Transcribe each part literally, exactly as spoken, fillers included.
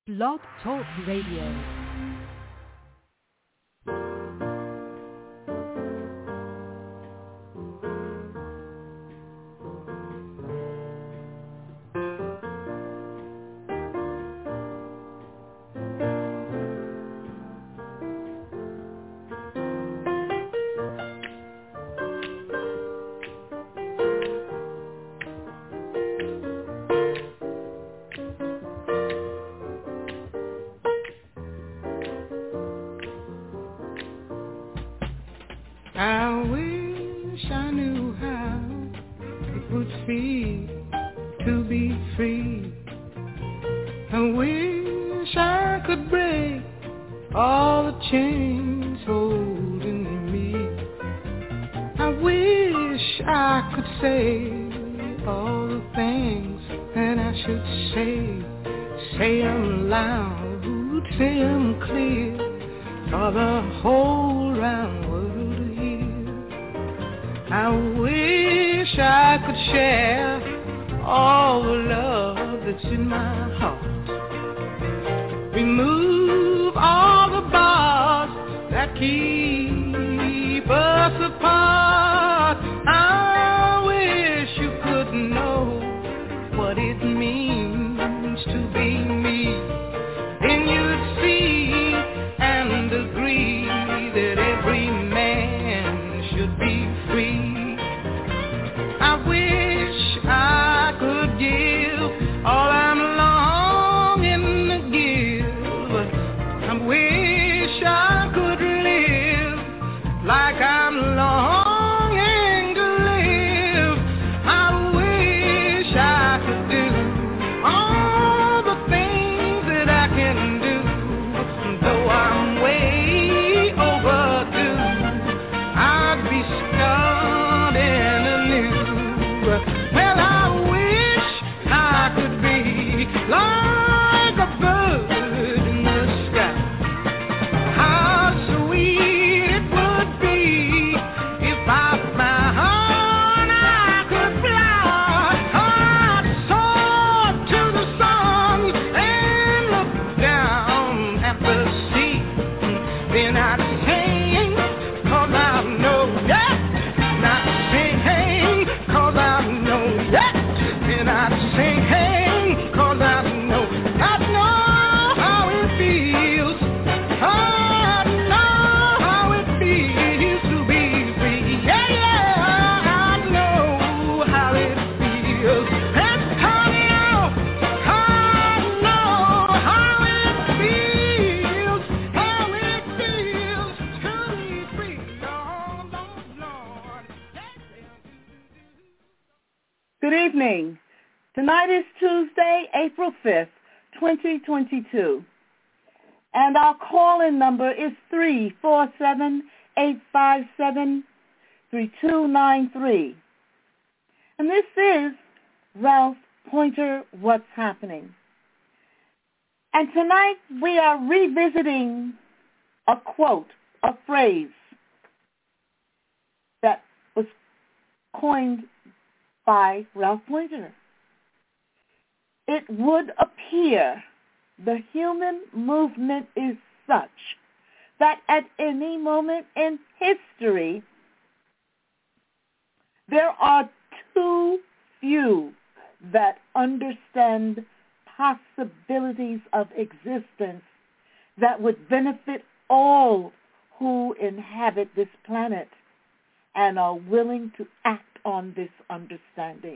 Blog Talk Radio. twenty twenty-two, and our call-in number is three four seven, eight five seven, three two nine three. And this is Ralph Pointer, What's Happening? And tonight we are revisiting a quote, a phrase that was coined by Ralph Pointer. It would appear the human movement is such that at any moment in history, there are too few that understand possibilities of existence that would benefit all who inhabit this planet and are willing to act on this understanding.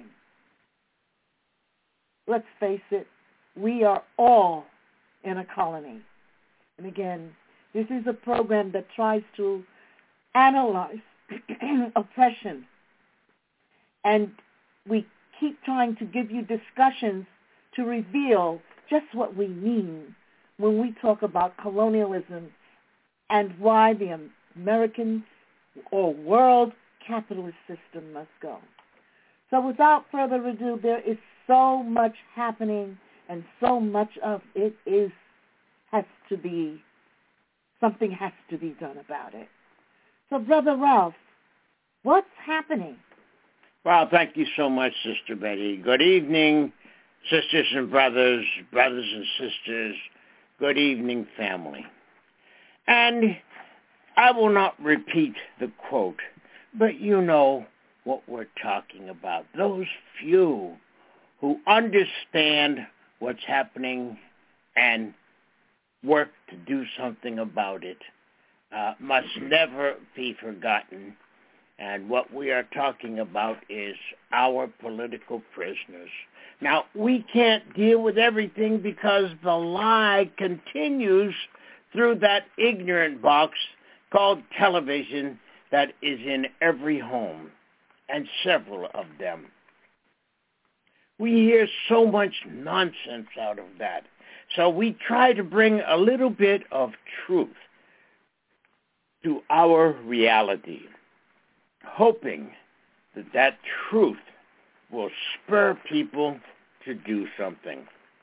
Let's face it, we are all in a colony. And again, this is a program that tries to analyze oppression. And we keep trying to give you discussions to reveal just what we mean when we talk about colonialism and why the American or world capitalist system must go. So without further ado, there is so much happening, and so much of it is has to be, something has to be done about it. So, Brother Ralph, what's happening? Well, thank you so much, Sister Betty. Good evening, sisters and brothers, brothers and sisters, Good evening, family. And I will not repeat the quote, but you know what we're talking about. Those few who understand what's happening and work to do something about it uh, must never be forgotten. And what we are talking about is our political prisoners. Now, we can't deal with everything because the lie continues through that ignorant box called television that is in every home, and several of them. We hear so much nonsense out of that. So we try to bring a little bit of truth to our reality, hoping that that truth will spur people to do something.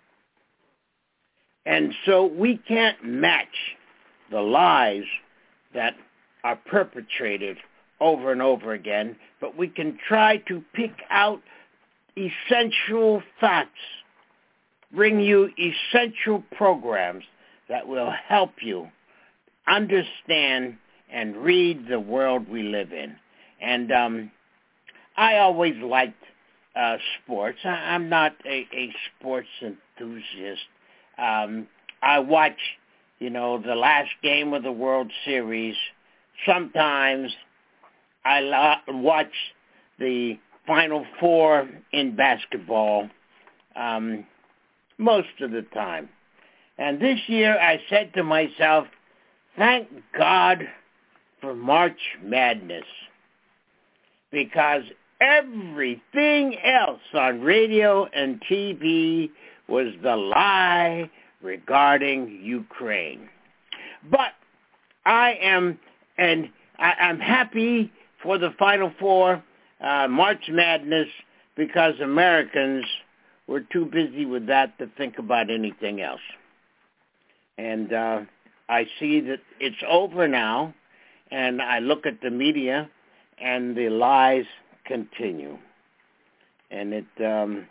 And so we can't match the lies that are perpetrated over and over again, but we can try to pick out essential facts, bring you essential programs that will help you understand and read the world we live in. And um, I always liked uh, sports. I, I'm not a, a sports enthusiast. Um, I watch, you know, the last game of the World Series. Sometimes I lo- watch the Final Four in basketball um, most of the time. And this year I said to myself, thank God for March Madness, because everything else on radio and T V was the lie regarding Ukraine. But I am, and I, I'm happy for the Final Four, uh, March Madness, because Americans were too busy with that to think about anything else. And uh, I see that it's over now, and I look at the media, and the lies continue. And it, um,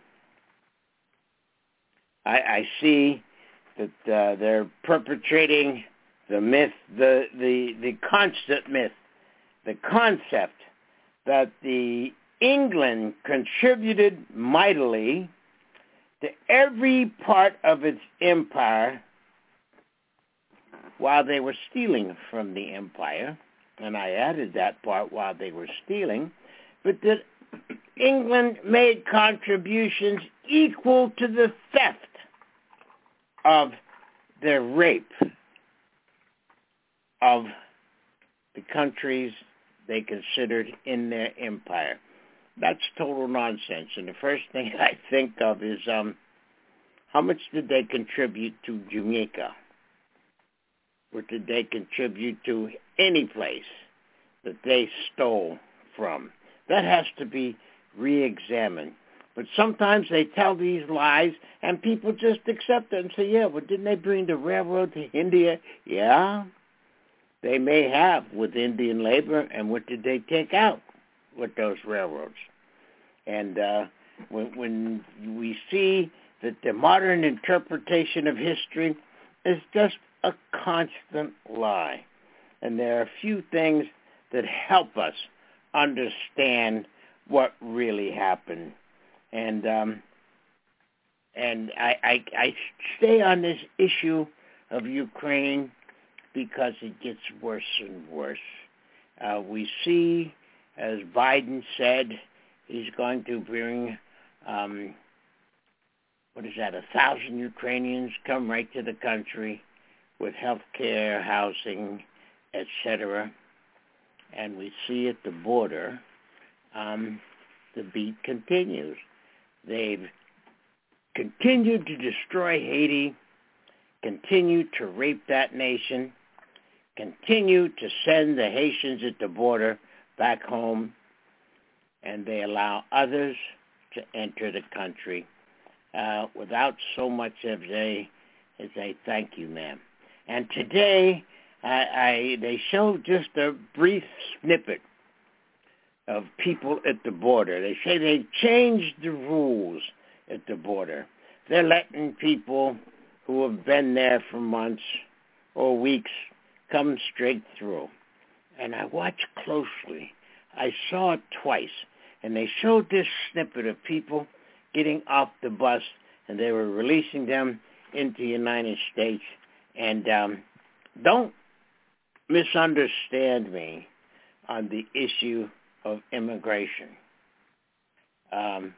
I, I see that uh, they're perpetrating the myth, the, the, the constant myth, the concept that the England contributed mightily to every part of its empire while they were stealing from the empire, and I added that part, while they were stealing, but that England made contributions equal to the theft of their rape of the countries they considered in their empire. That's total nonsense. And the first thing I think of is um, how much did they contribute to Jamaica? Or did they contribute to any place that they stole from? That has to be re-examined. But sometimes they tell these lies, and people just accept it and say, yeah, well, didn't they bring the railroad to India? Yeah, they may have with Indian labor, and what did they take out with those railroads? And uh, when, when we see that the modern interpretation of history is just a constant lie, and there are a few things that help us understand what really happened. And um, and I, I, I stay on this issue of Ukraine because it gets worse and worse. Uh, we see, as Biden said, he's going to bring, um, what is that, a thousand Ukrainians come right to the country with health care, housing, et cetera. And we see at the border, um, the beat continues. They've continued to destroy Haiti, continue to rape that nation, continue to send the Haitians at the border back home, and they allow others to enter the country uh, without so much as a, as a thank you, ma'am. And today, I, I, they show just a brief snippet of people at the border. They say they've changed the rules at the border. They're letting people who have been there for months or weeks come straight through. And I watched closely. I saw it twice. And they showed this snippet of people getting off the bus, and they were releasing them into the United States. And um, don't misunderstand me on the issue of immigration. Um,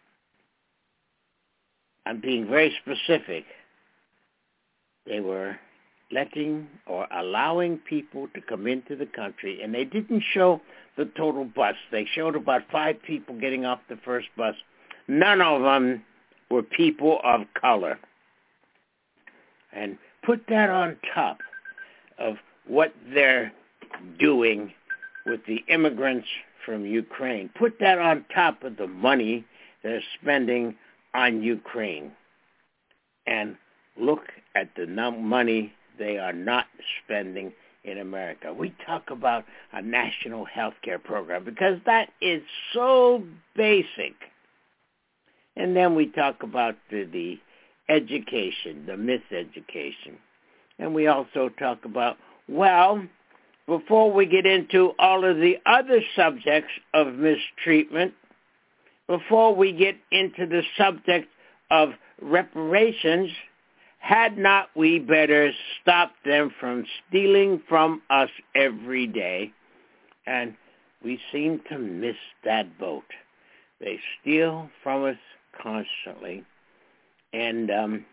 I'm being very specific. They were letting or allowing people to come into the country, and they didn't show the total bus. They showed about five people getting off the first bus. None of them were people of color. And put that on top of what they're doing with the immigrants from Ukraine. Put that on top of the money they're spending on Ukraine. And look at the num- money they are not spending in America. We talk about a national health care program because that is so basic. And then we talk about the, the education, the miseducation. And we also talk about, well, before we get into all of the other subjects of mistreatment, before we get into the subject of reparations, had not we better stop them from stealing from us every day? And we seem to miss that boat. They steal from us constantly. And um,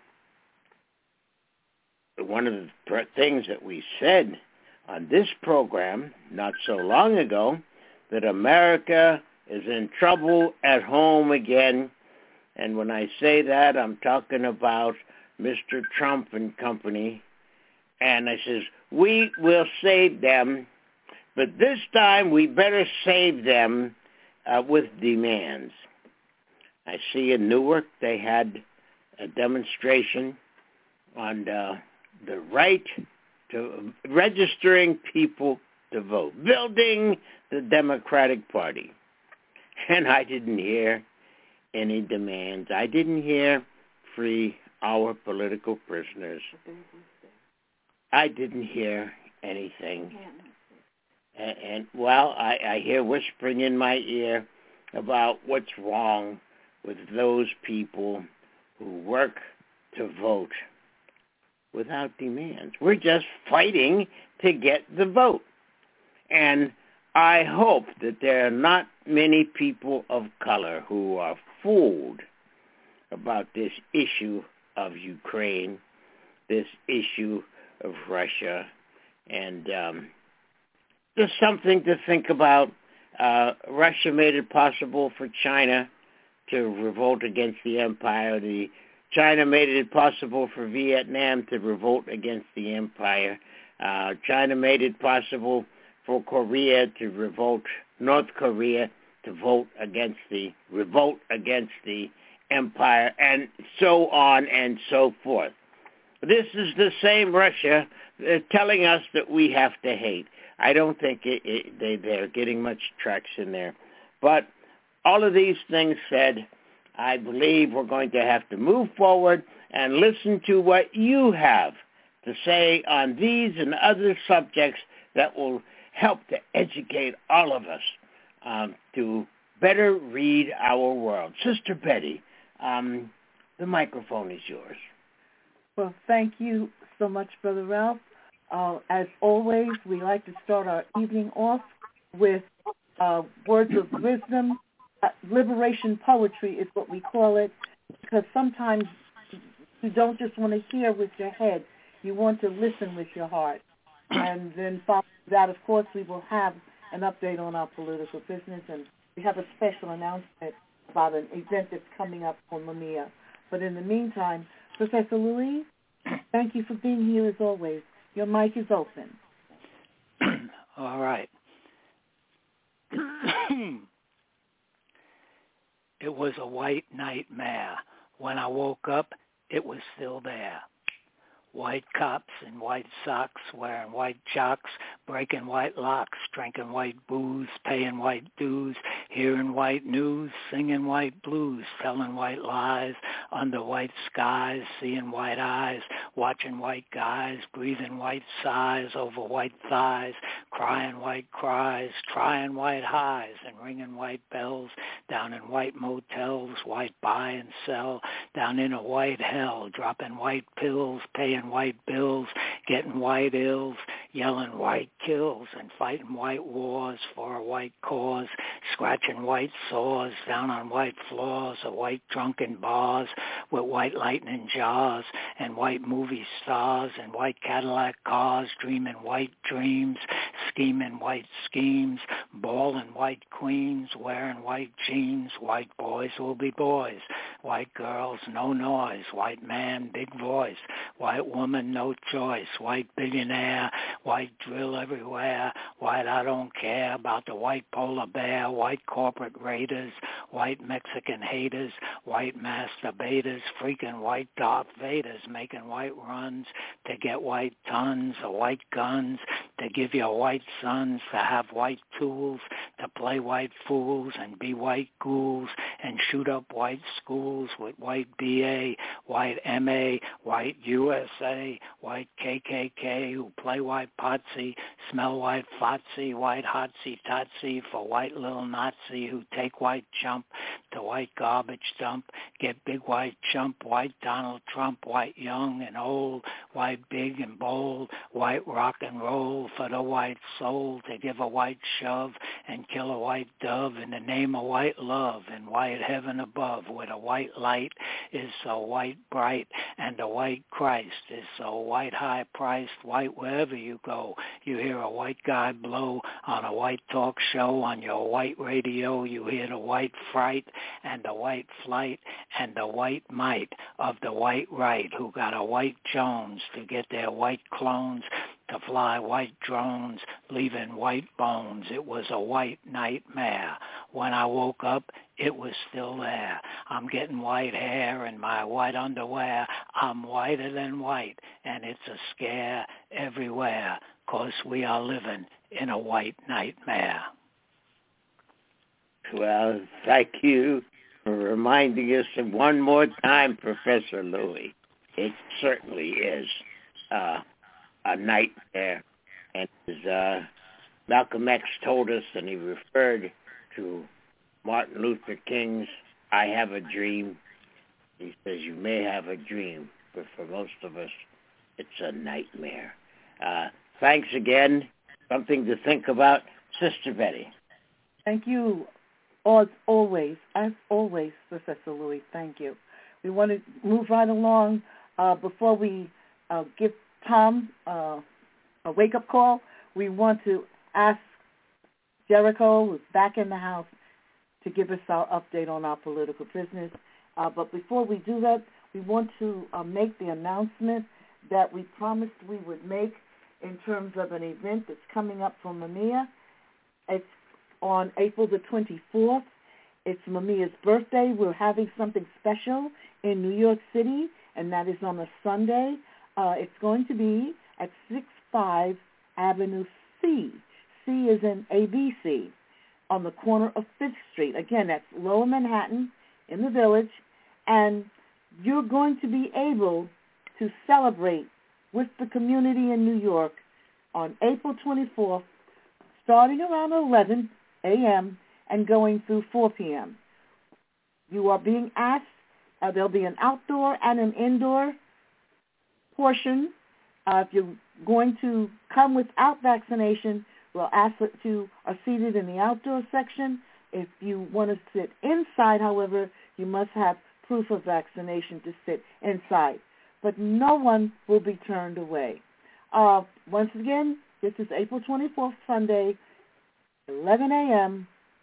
one of the things that we said on this program not so long ago, that America is in trouble at home again. And when I say that, I'm talking about Mister Trump and company. And I says, we will save them, but this time we better save them uh, with demands. I see in Newark they had a demonstration on uh, the right to registering people to vote, building the Democratic Party. And I didn't hear any demands. I didn't hear free our political prisoners. I didn't hear anything. And, and well, I, I hear whispering in my ear about what's wrong with those people who work to vote without demands. We're just fighting to get the vote. And I hope that there are not many people of color who are fooled about this issue of Ukraine, this issue of Russia, and um, just something to think about. Uh, Russia made it possible for China to revolt against the empire. The China made it possible for Vietnam to revolt against the empire. Uh, China made it possible for Korea to revolt, North Korea to vote against the revolt against the empire, and so on and so forth. This is the same Russia uh, telling us that we have to hate. I don't think it, it, they, they're getting much traction there. But all of these things said, I believe we're going to have to move forward and listen to what you have to say on these and other subjects that will help to educate all of us um, to better read our world. Sister Betty, um, the microphone is yours. Well, thank you so much, Brother Ralph. Uh, as always, we like to start our evening off with uh, words of wisdom. Uh, liberation poetry is what we call it, because sometimes you don't just want to hear with your head. You want to listen with your heart. And then following that, of course, we will have an update on our political business, and we have a special announcement about an event that's coming up for Mamiya. But in the meantime, Professor Louise, thank you for being here as always. Your mic is open. All right. It was a white nightmare. When I woke up, it was still there. White cops in white socks, wearing white jocks, breaking white locks, drinking white booze, paying white dues, hearing white news, singing white blues, telling white lies, under white skies, seeing white eyes, watching white guys, breathing white sighs over white thighs, crying white cries, trying white highs, and ringing white bells, down in white motels, white buy and sell, down in a white hell, dropping white pills, paying white bills, getting white ills, yelling white kills, and fighting white wars for a white cause, scratching white sores down on white floors of white drunken bars with white lightning jars and white movie stars and white Cadillac cars, dreaming white dreams, scheming white schemes, balling white queens, wearing white jeans. White boys will be boys, white girls no noise, white man big voice, white woman no choice, white billionaire, white drill everywhere, white I don't care about the white polar bear, white corporate raiders, white Mexican haters, white masturbators, freaking white Darth Vaders, making white runs to get white tons of white guns, to give your white sons to have white tools, to play white fools and be white ghouls and shoot up white schools with white B A, white M A, white U S A, white K K K who play white potsy, smell white fotsy, white hotsy totsy for white little Nazi who take white chump to white garbage dump, get big white chump, white Donald Trump, white young and old, white big and bold, white rock and roll for the white soul to give a white shove and kill a white dove in the name of white love and white heaven above where the white light is so white bright and the white Christ is so white high priced, white wherever you go. You hear a white guy blow on a white talk show on your white radio. You hear the white fright and the white flight and the white might of the white right who got a white Jones to get their white clones to fly white drones, leaving white bones. It was a white nightmare. When I woke up, it was still there. I'm getting white hair in my white underwear. I'm whiter than white, and it's a scare everywhere, 'cause we are living in a white nightmare. Well, thank you for reminding us one more time, Professor Louis. It certainly is uh, a nightmare. And as uh, Malcolm X told us, and he referred to Martin Luther King's I Have a Dream, he says, you may have a dream, but for most of us, it's a nightmare. Uh, thanks again. Something to think about. Sister Betty. Thank you. As always, as always, Professor Louis, thank you. We want to move right along. Uh, before we uh, give Tom uh, a wake-up call, we want to ask Jericho, who's back in the house, to give us our update on our political business. Uh, but before we do that, we want to uh, make the announcement that we promised we would make in terms of an event that's coming up for Mamiya. It's on April the twenty-fourth. It's Mamiya's birthday. We're having something special in New York City, and that is on a Sunday. Uh, it's going to be at sixty-five Avenue C. C is in A B C, on the corner of Fifth Street. Again, that's Lower Manhattan in the Village, and you're going to be able to celebrate with the community in New York on April twenty-fourth, starting around eleven a.m. and going through four p.m. You are being asked, uh, there'll be an outdoor and an indoor portion. Uh, if you're going to come without vaccination, we'll ask that you are seated in the outdoor section. If you want to sit inside, however, you must have proof of vaccination to sit inside. But no one will be turned away. Uh, once again, this is April twenty-fourth, Sunday, eleven a.m.,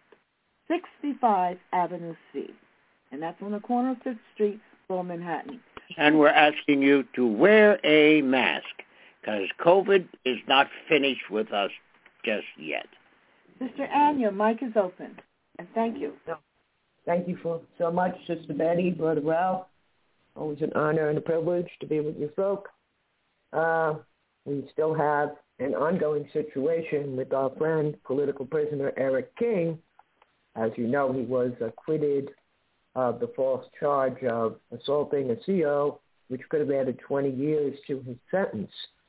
sixty-five Avenue C. And that's on the corner of Fifth Street, Lower Manhattan. And we're asking you to wear a mask, because COVID is not finished with us just yet. Sister Ann, your mic is open. And thank you. Thank you for so much, Sister Betty, Brother Ralph. Always an honor and a privilege to be with you folk. Uh, we still have an ongoing situation with our friend, political prisoner Eric King. As you know, he was acquitted of the false charge of assaulting a C O, which could have added twenty years to his sentence.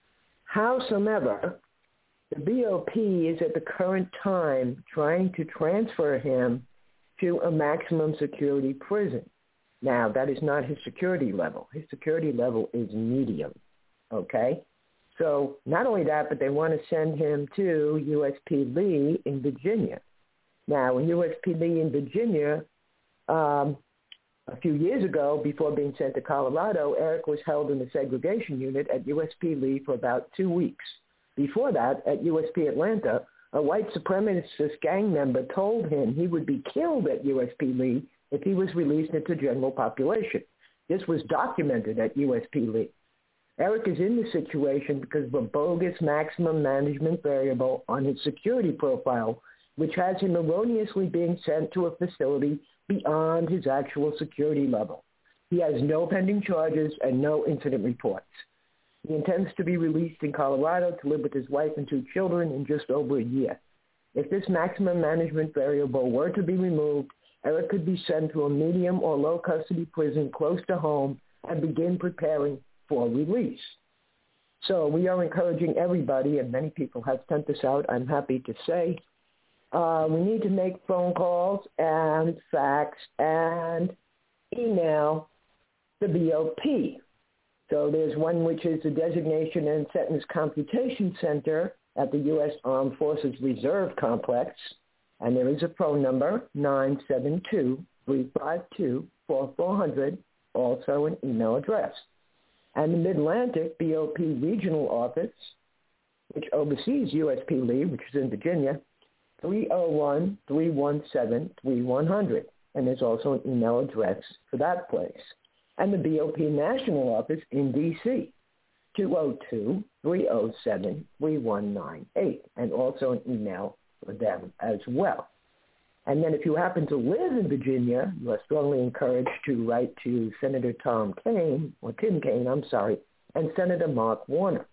Howsoever, the B O P is at the current time trying to transfer him to a maximum security prison. Now, that is not his security level. His security level is medium, okay? So not only that, but they want to send him to U S P Lee in Virginia. Now, in U S P Lee in Virginia, um, a few years ago, before being sent to Colorado, Eric was held in the segregation unit at U S P Lee for about two weeks. Before that, at U S P Atlanta, a white supremacist gang member told him he would be killed at U S P Lee if he was released into general population. This was documented at U S P Lee. Eric is in this situation because of a bogus maximum management variable on his security profile, which has him erroneously being sent to a facility beyond his actual security level. He has no pending charges and no incident reports. He intends to be released in Colorado to live with his wife and two children in just over a year. If this maximum management variable were to be removed, Eric could be sent to a medium or low custody prison close to home and begin preparing for release. So we are encouraging everybody, and many people have sent this out, I'm happy to say, uh, we need to make phone calls and fax and email the B O P. So there's one which is the Designation and Sentence Computation Center at the U S Armed Forces Reserve Complex, and there is a phone number, nine seven two, three five two, four four zero zero, also an email address. And the Mid-Atlantic B O P Regional Office, which oversees U S P Lee, which is in Virginia, three oh one, three one seven, three one zero zero, and there's also an email address for that place. And the B O P National Office in D C, two oh two, three oh seven, three one nine eight, and also an email for them as well. And then if you happen to live in Virginia, you are strongly encouraged to write to Senator Tom Kaine, or Tim Kaine, I'm sorry, and Senator Mark Warner.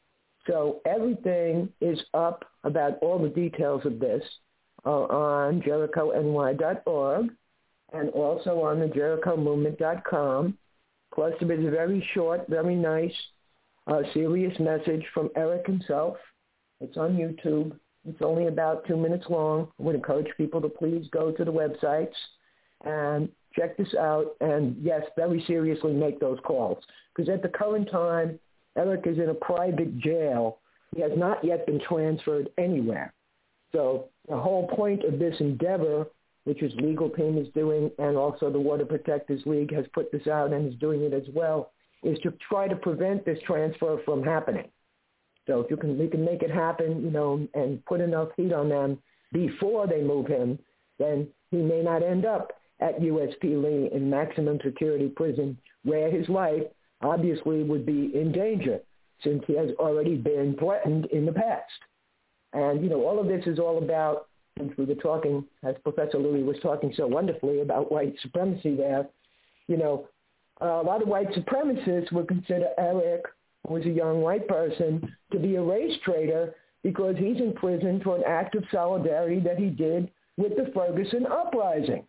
So everything is up about all the details of this uh, on Jericho N Y dot org and also on the Jericho Movement dot com. Plus, there is a very short, very nice, uh, serious message from Eric himself. It's on YouTube. It's only about two minutes long. I would encourage people to please go to the websites and check this out. And, yes, very seriously make those calls. Because at the current time, Eric is in a private jail. He has not yet been transferred anywhere. So the whole point of this endeavor, which is Legal Team is doing, and also the Water Protectors League has put this out and is doing it as well, is to try to prevent this transfer from happening. So if you can, we can make it happen, you know, and put enough heat on them before they move him, then he may not end up at U S P Lee in maximum security prison, where his life obviously would be in danger since he has already been threatened in the past. And, you know, all of this is all about, since we were talking, as Professor Louis was talking so wonderfully about white supremacy there, you know, a lot of white supremacists would consider Eric, who was a young white person, to be a race traitor because he's in prison for an act of solidarity that he did with the Ferguson uprising.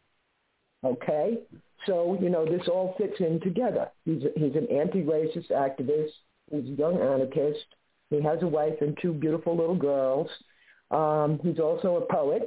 Okay? So, you know, this all fits in together. He's, a, he's an anti-racist activist. He's a young anarchist. He has a wife and two beautiful little girls. Um, he's also a poet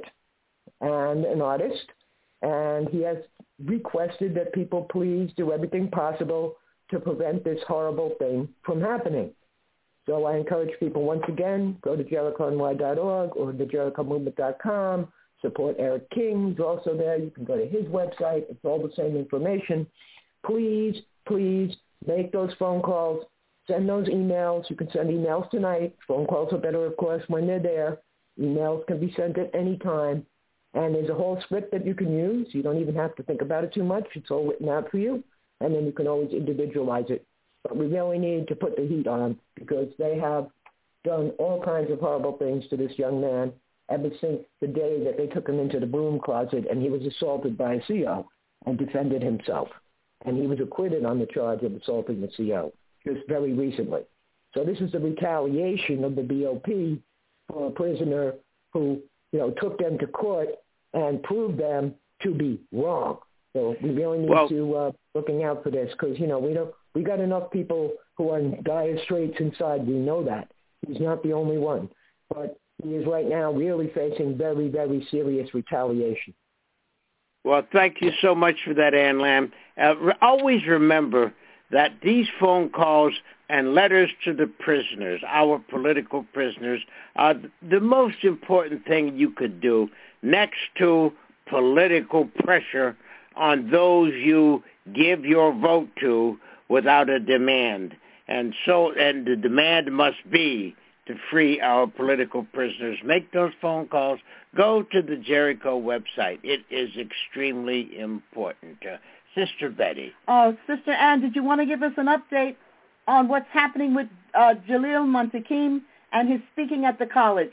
and an artist. And he has requested that people please do everything possible to prevent this horrible thing from happening. So I encourage people, once again, go to Jericho N Y dot org or the Jericho Movement dot com. Support Eric King. He's also there. You can go to his website. It's all the same information. Please, please make those phone calls. Send those emails. You can send emails tonight. Phone calls are better, of course, when they're there. Emails can be sent at any time. And there's a whole script that you can use. You don't even have to think about it too much. It's all written out for you. And then you can always individualize it. But we really need to put the heat on because they have done all kinds of horrible things to this young man ever since the day that they took him into the broom closet and he was assaulted by a C O and defended himself. And he was acquitted on the charge of assaulting the C O just very recently. So this is the retaliation of the B O P for a prisoner who, you know, took them to court and proved them to be wrong. So we really need well, to uh, looking out for this because, you know, we don't we got enough people who are in dire straits inside. We know that. He's not the only one. But he is right now really facing very, very serious retaliation. Well, thank you so much for that, Ann Lamb. Uh, re- always remember that these phone calls and letters to the prisoners, our political prisoners, are the most important thing you could do next to political pressure on those you give your vote to without a demand. And so, and the demand must be to free our political prisoners. Make those phone calls. Go to the Jericho website. It is extremely important. Uh, Sister Betty. Oh, Sister Ann, did you want to give us an update on what's happening with uh, Jalil Montekim and his speaking at the college?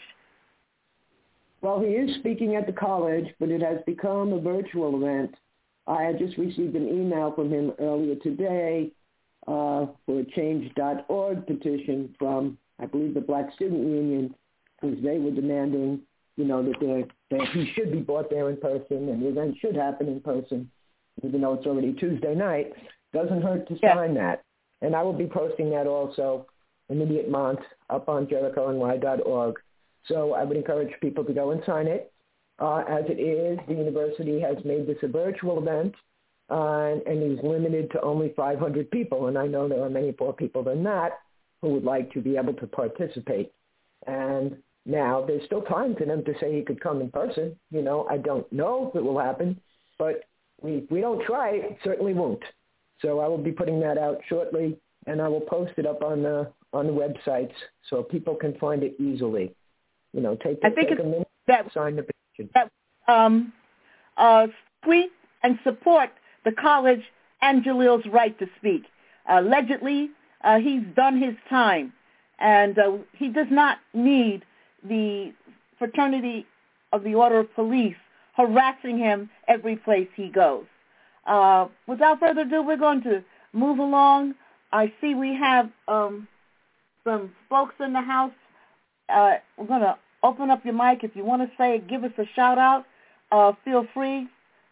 Well, he is speaking at the college, but it has become a virtual event. I had just received an email from him earlier today uh, for a change dot org petition from, I believe, the Black Student Union, because they were demanding, you know, that, that he should be brought there in person and the event should happen in person, even though it's already Tuesday night. Doesn't hurt to yeah. sign that. And I will be posting that also, immediate month, up on Jericho N Y dot org. So I would encourage people to go and sign it. Uh, as it is, the university has made this a virtual event, uh, and is limited to only five hundred people. And I know there are many more people than that who would like to be able to participate. And now there's still time for them to say he could come in person. You know, I don't know if it will happen, but we, if we don't try, it certainly won't. So I will be putting that out shortly, and I will post it up on the on the websites so people can find it easily. You know, take, I think take it's a minute that, to sign the petition. That um, uh, tweet and support the college and Jalil's right to speak. Uh, allegedly, uh, he's done his time, and uh, he does not need the fraternity of the Order of Police harassing him every place he goes. Uh, without further ado, we're going to move along. I see we have um, some folks in the house. Uh, we're going to open up your mic. If you want to say, give us a shout-out, uh, feel free.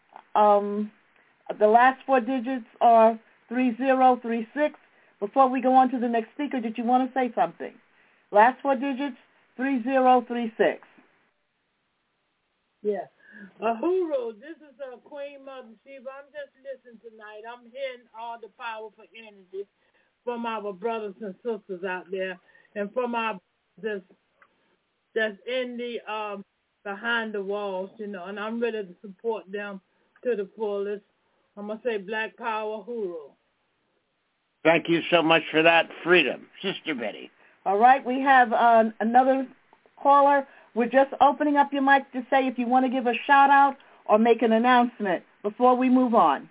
Um, the last four digits are three zero three six. Before we go on to the next speaker, did you want to say something? Last four digits, three zero three six. Yeah. Ahuru, this is uh, Queen Mother Sheba. I'm just listening tonight. I'm hearing all the powerful energy from our brothers and sisters out there and from our brothers that's in the um, behind the walls, you know, and I'm ready to support them to the fullest. I'm going to say Black Power Huru. Thank you so much for that, Freedom. Sister Betty. All right, we have uh, another caller. We're just opening up your mic to say if you want to give a shout-out or make an announcement before we move on.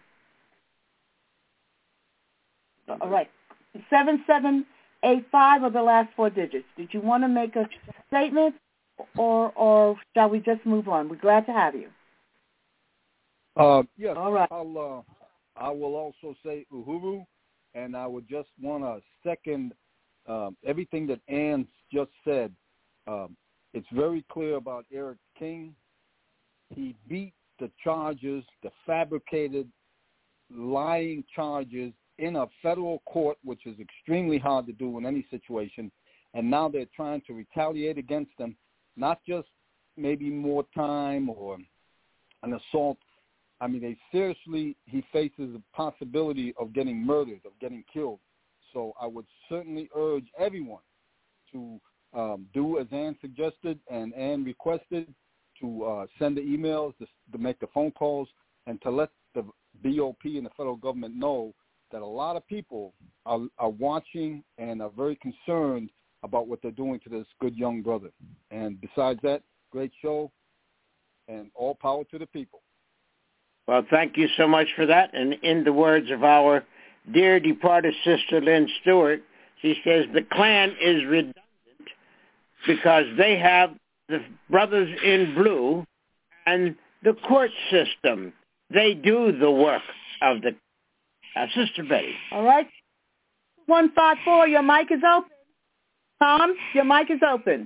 All right, seven seven eight five are the last four digits. Did you want to make a statement, or or shall we just move on? We're glad to have you. Uh, yes, all right. I'll, uh, I will also say Uhuru, and I would just want to second um, everything that Ann just said. Um, it's very clear about Eric King. He beat the charges, the fabricated, lying charges in a federal court, which is extremely hard to do in any situation, and now they're trying to retaliate against him, not just maybe more time or an assault. I mean, they seriously, he faces a possibility of getting murdered, of getting killed. So I would certainly urge everyone to um, do as Ann suggested and Ann requested, to uh, send the emails, to, to make the phone calls, and to let the B O P and the federal government know that a lot of people are, are watching and are very concerned about what they're doing to this good young brother. And besides that, great show, and all power to the people. Well, thank you so much for that. And in the words of our dear departed sister Lynn Stewart, she says the Klan is redundant because they have the brothers in blue and the court system. They do the work of the uh, Sister Betty. All right. one five four, your mic is open. Tom, your mic is open.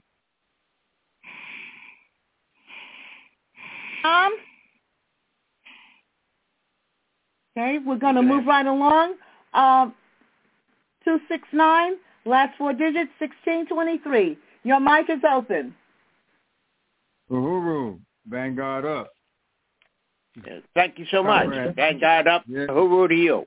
Tom? Okay, we're going to move right along. Um, two six nine, last four digits, sixteen twenty-three. Your mic is open. Uhuru, Vanguard up. Yeah, thank you so much. Comrade. Vanguard up. Yeah. Uhuru to you.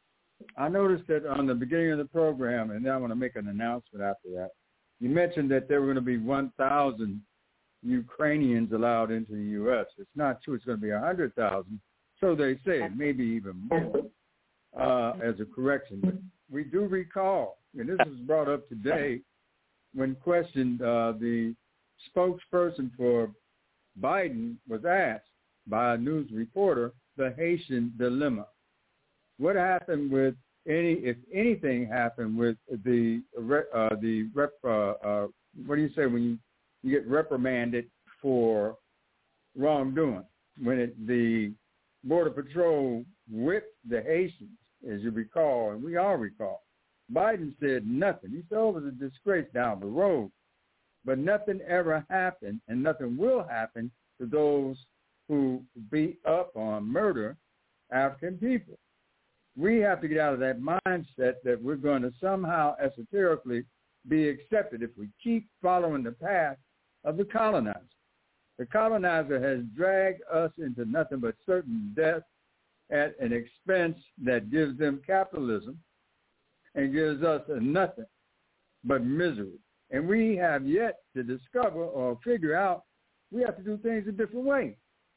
I noticed that on the beginning of the program, and then I want to make an announcement after that, you mentioned that there were going to be one thousand Ukrainians allowed into the U S. It's not true. It's going to be one hundred thousand. So they say, maybe even more, uh, as a correction. But we do recall, and this was brought up today when questioned, uh, the spokesperson for Biden was asked by a news reporter, the Haitian dilemma. What happened with any, if anything happened with the, uh, the rep, uh, uh, what do you say when you, you get reprimanded for wrongdoing? When it, the Border Patrol whipped the Haitians, as you recall, and we all recall, Biden said nothing. He said, oh, it was a disgrace down the road. But nothing ever happened, and nothing will happen to those who beat up on murder African people. We have to get out of that mindset that we're going to somehow esoterically be accepted if we keep following the path of the colonizer. The colonizer has dragged us into nothing but certain death at an expense that gives them capitalism and gives us nothing but misery. And we have yet to discover or figure out we have to do things a different way.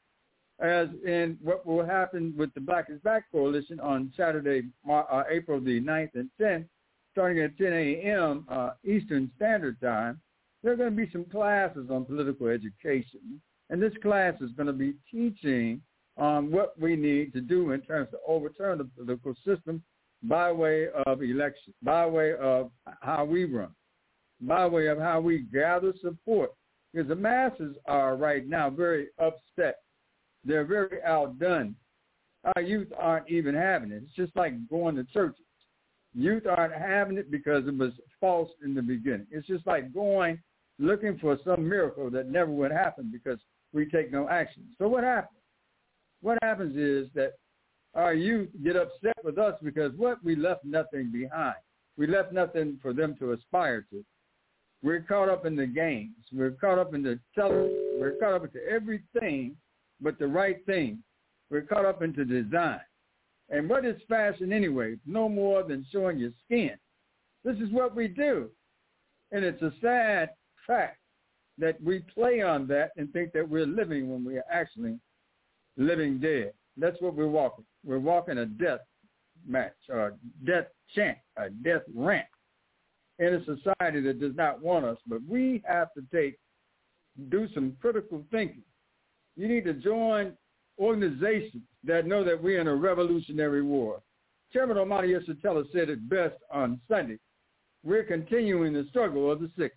As in what will happen with the Black is Back Coalition on Saturday, uh, April the ninth and tenth, starting at ten a.m. Uh, Eastern Standard Time, there are going to be some classes on political education. And this class is going to be teaching on what we need to do in terms of overturn the political system by way of election, by way of how we run, by way of how we gather support. Because the masses are right now very upset. They're very outdone. Our youth aren't even having it. It's just like going to churches. Youth aren't having it because it was false in the beginning. It's just like going, looking for some miracle that never would happen because we take no action. So what happens? What happens is that our youth get upset with us because what? We left nothing behind. We left nothing for them to aspire to. We're caught up in the games. We're caught up in the television. We're caught up into everything but the right thing. We're caught up into design. And what is fashion anyway? No more than showing your skin. This is what we do. And it's a sad fact that we play on that and think that we're living when we are actually living dead. That's what we're walking. We're walking a death match or a death chant, a death rant in a society that does not want us. But we have to take, do some critical thinking. You need to join organizations that know that we're in a revolutionary war. Chairman Omari Yeshitela said it best on Sunday. We're continuing the struggle of the sixties.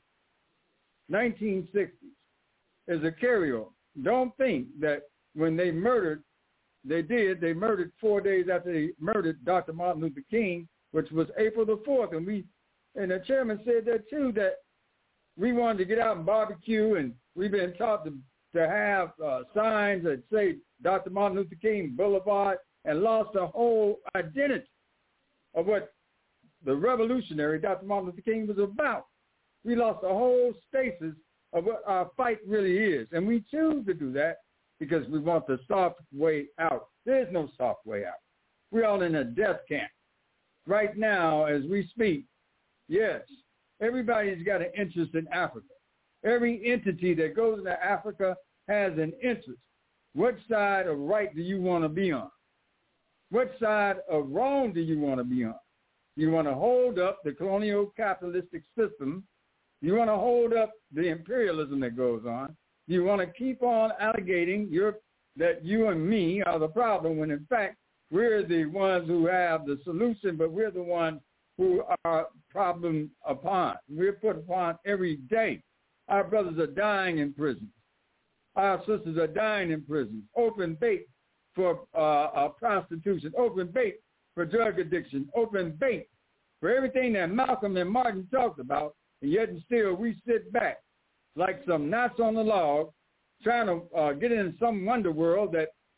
nineteen sixties is a carryover. Don't think that when they murdered, they did, they murdered four days after they murdered Doctor Martin Luther King, which was April the fourth. And we, and the chairman said that too, that we wanted to get out and barbecue, and we've been taught to to have uh, signs that say Doctor Martin Luther King Boulevard, and lost the whole identity of what the revolutionary Doctor Martin Luther King was about. We lost the whole stasis of what our fight really is. And we choose to do that because we want the soft way out. There's no soft way out. We're all in a death camp. Right now, as we speak, yes, everybody's got an interest in Africa. Every entity that goes into Africa has an interest. What side of right do you want to be on? What side of wrong do you want to be on? You want to hold up the colonial capitalistic system. You want to hold up the imperialism that goes on. You want to keep on allegating your, that you and me are the problem when, in fact, we're the ones who have the solution, but we're the ones who are problem upon. We're put upon every day. Our brothers are dying in prison. Our sisters are dying in prison. Open bait for uh, uh, prostitution. Open bait for drug addiction. Open bait for everything that Malcolm and Martin talked about. And yet and still we sit back like some knots on the log trying to uh, get in some wonder world that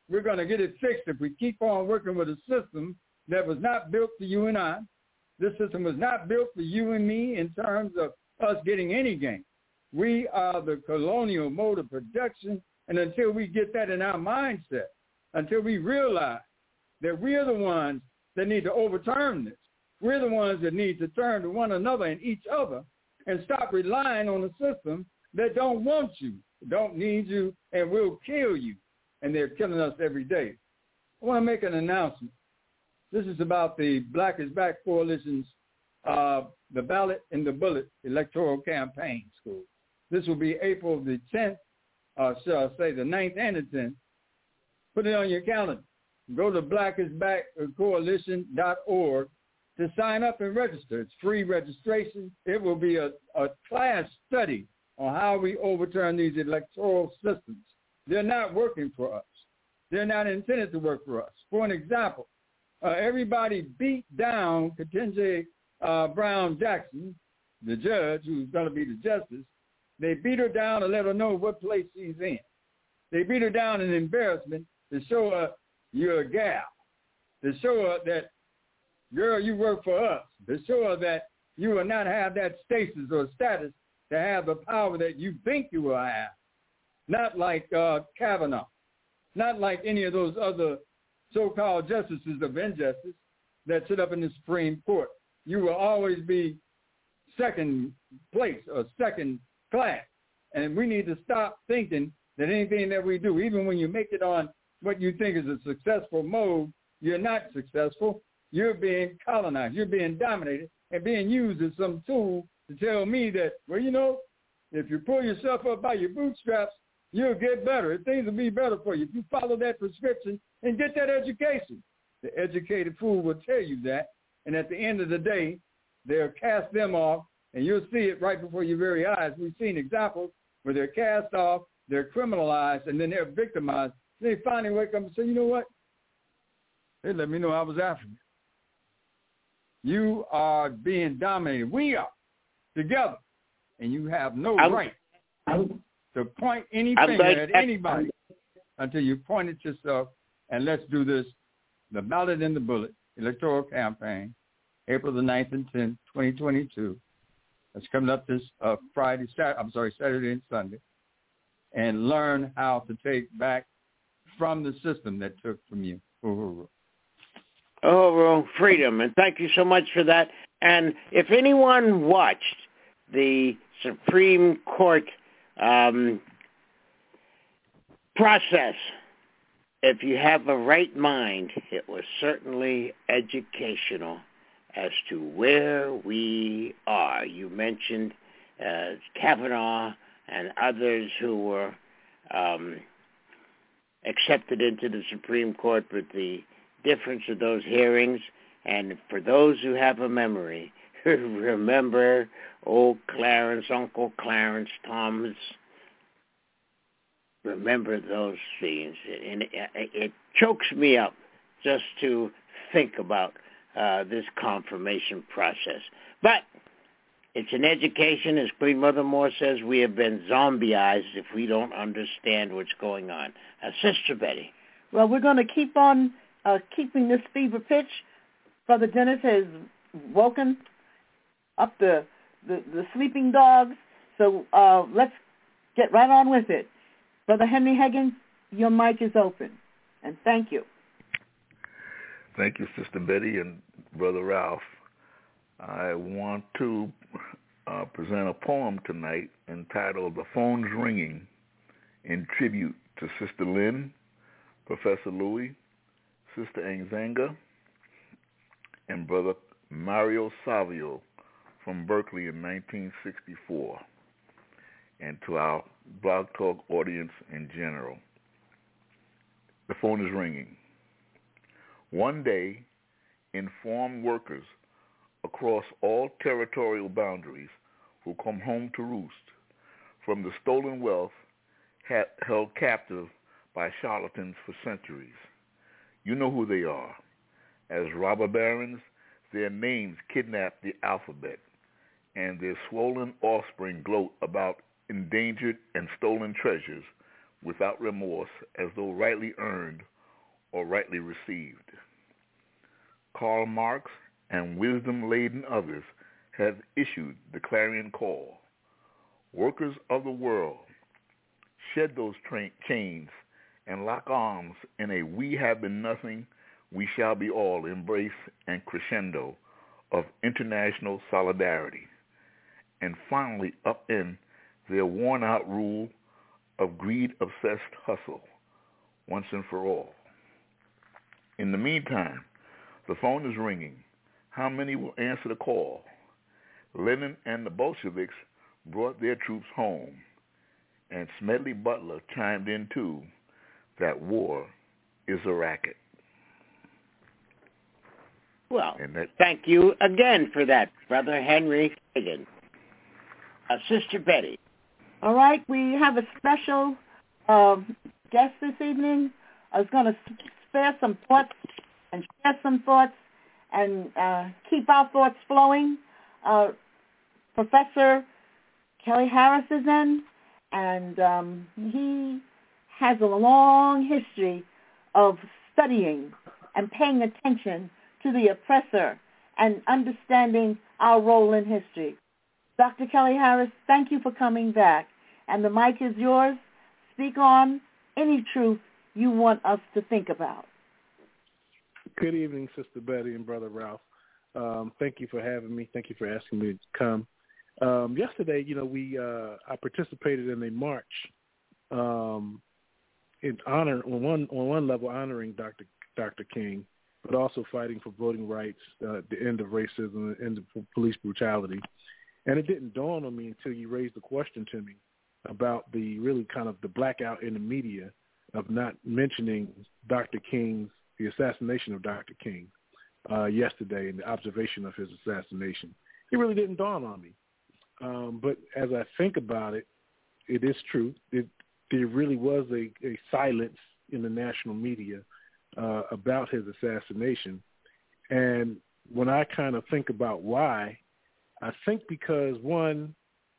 we're going to get it fixed if we keep on working with a system that was not built for you and I. This system was not built for you and me in terms of us getting any gain. We are the colonial mode of production, and until we get that in our mindset, until we realize that we are the ones that need to overturn this, we're the ones that need to turn to one another and each other and stop relying on a system that don't want you, don't need you, and will kill you. And they're killing us every day. I want to make an announcement. This is about the Black is Back Coalition's uh, the Ballot and the Bullet Electoral Campaign School. This will be April the tenth, uh, shall I say the ninth and the tenth. Put it on your calendar. Go to black is back coalition dot org to sign up and register. It's free registration. It will be a, a class study on how we overturn these electoral systems. They're not working for us. They're not intended to work for us. For an example, uh, everybody beat down Ketanji uh, Brown Jackson, the judge who's going to be the justice. They beat her down to let her know what place she's in. They beat her down in embarrassment to show her you're a gal, to show her that, girl, you work for us, to show her that you will not have that status or status to have the power that you think you will have. Not like uh, Kavanaugh, not like any of those other so-called justices of injustice that sit up in the Supreme Court. You will always be second place or second class. And we need to stop thinking that anything that we do, even when you make it on what you think is a successful mode, you're not successful. You're being colonized. You're being dominated and being used as some tool to tell me that, well, you know, if you pull yourself up by your bootstraps, you'll get better. Things will be better for you if you follow that prescription and get that education. The educated fool will tell you that, and at the end of the day, they'll cast them off, and you'll see it right before your very eyes. We've seen examples where they're cast off, they're criminalized, and then they're victimized. They finally wake up and say, you know what? They let me know I was African. You are being dominated. We are together, and you have no I'm, right I'm, to point any finger at anybody until you point at yourself. And let's do this. The Ballot and the Bullet Electoral Campaign, April the ninth and tenth, twenty twenty-two. That's coming up this uh, Friday, Saturday, I'm sorry, Saturday and Sunday, and learn how to take back from the system that took from you. Uhuru. Uhuru, freedom, and thank you so much for that. And if anyone watched the Supreme Court um, process, if you have a right mind, it was certainly educational as to where we are. You mentioned uh, Kavanaugh and others who were um, accepted into the Supreme Court, but the difference of those hearings, and for those who have a memory, remember old Clarence, Uncle Clarence Thomas, remember those scenes. And it, it chokes me up just to think about uh, this confirmation process. But it's an education, as Queen Mother Moore says, we have been zombieized if we don't understand what's going on. Uh, Sister Betty. Well, we're going to keep on uh, keeping this fever pitch. Brother Dennis has woken up the, the, the sleeping dogs, so uh, let's get right on with it. Brother Henry Higgins, your mic is open, and thank you. Thank you, Sister Betty and Brother Ralph. I want to uh, present a poem tonight entitled The Phone's Ringing, in tribute to Sister Lynn, Professor Louis, Sister Anzanga, and Brother Mario Savio from Berkeley in nineteen sixty-four, and to our Blog Talk audience in general. The phone is ringing. One day, informed workers across all territorial boundaries who come home to roost from the stolen wealth ha- held captive by charlatans for centuries. You know who they are. As robber barons, their names kidnap the alphabet, and their swollen offspring gloat about endangered and stolen treasures without remorse, as though rightly earned or rightly received. Karl Marx and wisdom-laden others have issued the clarion call. Workers of the world, shed those tra- chains and lock arms in a we have been nothing, we shall be all embrace and crescendo of international solidarity, and finally upend their worn-out rule of greed-obsessed hustle once and for all. In the meantime, the phone is ringing. How many will answer the call? Lenin and the Bolsheviks brought their troops home, and Smedley Butler chimed in too that war is a racket. Well, and that, thank you again for that, Brother Henry Fagan. Uh, Sister Betty. All right, we have a special uh, guest this evening. I was going to spare some thoughts and share some thoughts and uh, keep our thoughts flowing. Uh, Professor Kelly Harris is in, and um, he has a long history of studying and paying attention to the oppressor and understanding our role in history. Doctor Kelly Harris, thank you for coming back. And the mic is yours. Speak on any truth you want us to think about. Good evening, Sister Betty and Brother Ralph. Um, thank you for having me. Thank you for asking me to come. Um, yesterday, you know, we uh, I participated in a march um, in honor on one on one level honoring Doctor Doctor King, but also fighting for voting rights, uh, the end of racism, the end of police brutality. And it didn't dawn on me until you raised the question to me about the really kind of the blackout in the media of not mentioning Doctor King's, the assassination of Doctor King uh, yesterday and the observation of his assassination. It really didn't dawn on me. Um, but as I think about it, it is true. It, there really was a, a silence in the national media uh, about his assassination. And when I kind of think about why, I think because, one,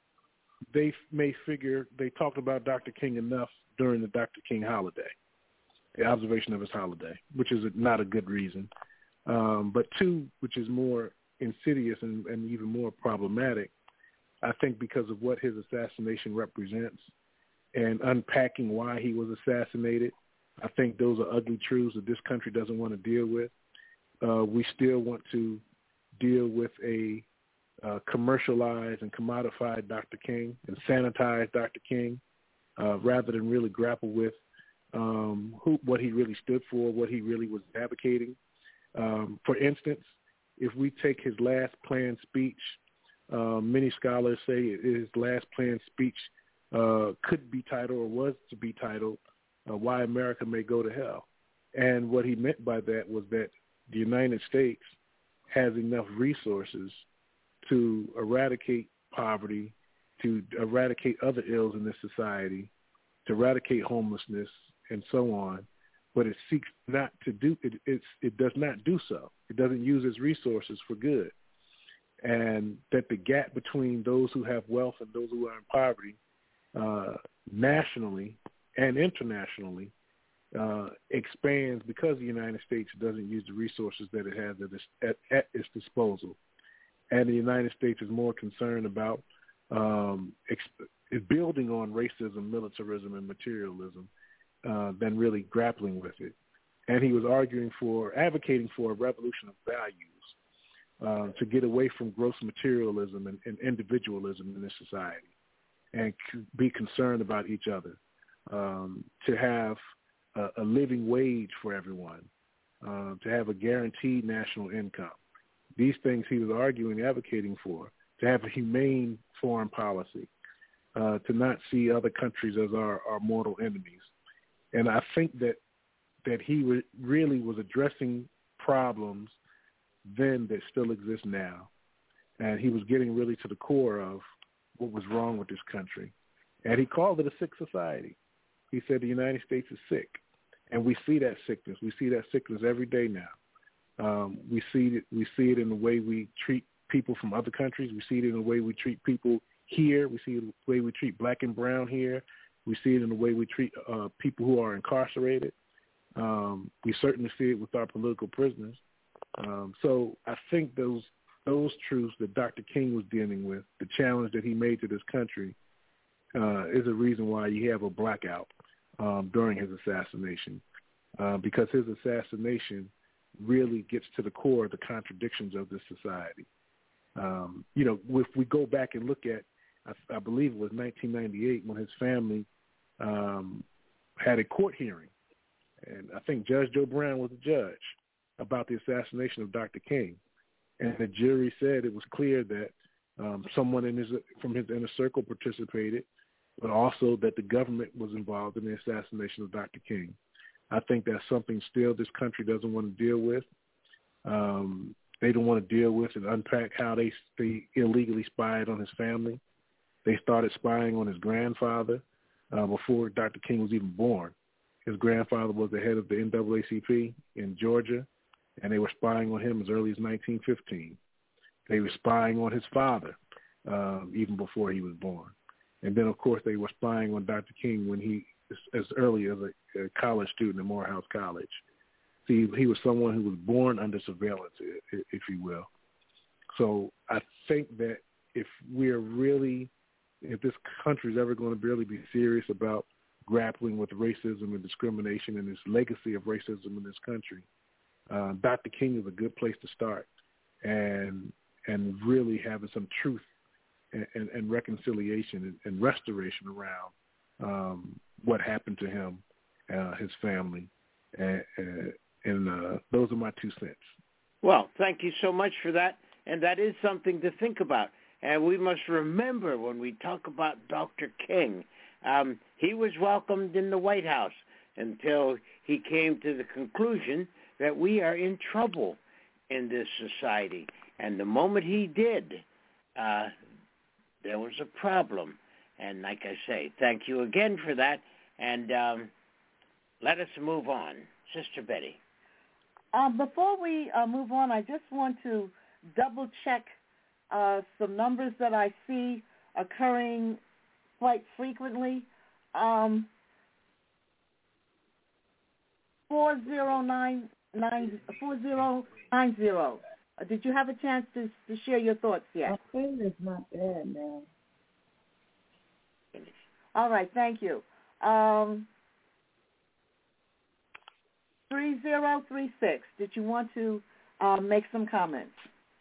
they may figure they talked about Doctor King enough during the Doctor King holiday, the observation of his holiday, which is not a good reason. Um, but two, which is more insidious and, and even more problematic, I think because of what his assassination represents and unpacking why he was assassinated. I think those are ugly truths that this country doesn't want to deal with. Uh, we still want to deal with a uh, commercialized and commodified Doctor King and sanitized Doctor King uh, rather than really grapple with um, who, what he really stood for, what he really was advocating. Um, for instance, if we take his last planned speech, Uh, many scholars say his last planned speech uh, could be titled or was to be titled, uh, Why America May Go to Hell. And what he meant by that was that the United States has enough resources to eradicate poverty, to eradicate other ills in this society, to eradicate homelessness, and so on. But it seeks not to do it. It's, it does not do so. It doesn't use its resources for good. And that the gap between those who have wealth and those who are in poverty uh, nationally and internationally uh, expands because the United States doesn't use the resources that it has at its, at, at its disposal. And the United States is more concerned about um, ex- building on racism, militarism, and materialism uh, than really grappling with it. And he was arguing for, advocating for a revolution of values. Uh, to get away from gross materialism and, and individualism in this society and c- be concerned about each other, um, to have a, a living wage for everyone, uh, to have a guaranteed national income. These things he was arguing, advocating for, to have a humane foreign policy, uh, to not see other countries as our, our mortal enemies. And I think that, that he re- really was addressing problems then that still exist now. And he was getting really to the core of what was wrong with this country. And he called it a sick society. He said the United States is sick. And we see that sickness. We see that sickness every day now. Um, we see it, we see it in the way we treat people from other countries. We see it in the way we treat people here. We see it in the way we treat black and brown here. We see it in the way we treat uh, people who are incarcerated. Um, we certainly see it with our political prisoners. Um, so I think those those truths that Doctor King was dealing with, the challenge that he made to this country, uh, is a reason why you have a blackout um, during his assassination, uh, because his assassination really gets to the core of the contradictions of this society. Um, you know, if we go back and look at, I, I believe it was nineteen ninety-eight when his family um, had a court hearing, and I think Judge Joe Brown was the judge about the assassination of Doctor King. And the jury said it was clear that um, someone in his, from his inner circle participated, but also that the government was involved in the assassination of Doctor King. I think that's something still this country doesn't want to deal with. Um, they don't want to deal with and unpack how they, they illegally spied on his family. They started spying on his grandfather uh, before Doctor King was even born. His grandfather was the head of the N double A C P in Georgia, and they were spying on him as early as nineteen fifteen. They were spying on his father um, even before he was born. And then, of course, they were spying on Doctor King when he, as early as a, a college student at Morehouse College. See, he was someone who was born under surveillance, if you will. So I think that if we're really, if this country is ever going to really be serious about grappling with racism and discrimination and this legacy of racism in this country, Uh, Doctor King is a good place to start, and and really having some truth and, and, and reconciliation and, and restoration around um, what happened to him, uh, his family, and, and uh, those are my two cents. Well, thank you so much for that, and that is something to think about. And we must remember when we talk about Doctor King, um, he was welcomed in the White House until he came to the conclusion that we are in trouble in this society. And the moment he did, uh, there was a problem. And like I say, thank you again for that. And um, let us move on. Sister Betty. Uh, before we uh, move on, I just want to double-check uh, some numbers that I see occurring quite frequently. Um, four zero nine Nine four zero nine zero. Uh, did you have a chance to to share your thoughts yet? My phone is not bad now. All right, thank you. Um, three zero three six. Did you want to uh, make some comments?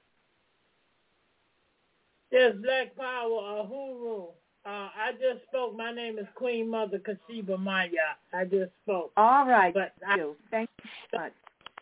Yes, Black Power, Uhuru. Uh, I just spoke. My name is Queen Mother Kashiba Maya. I just spoke. All right. But thank you. Thank you so much.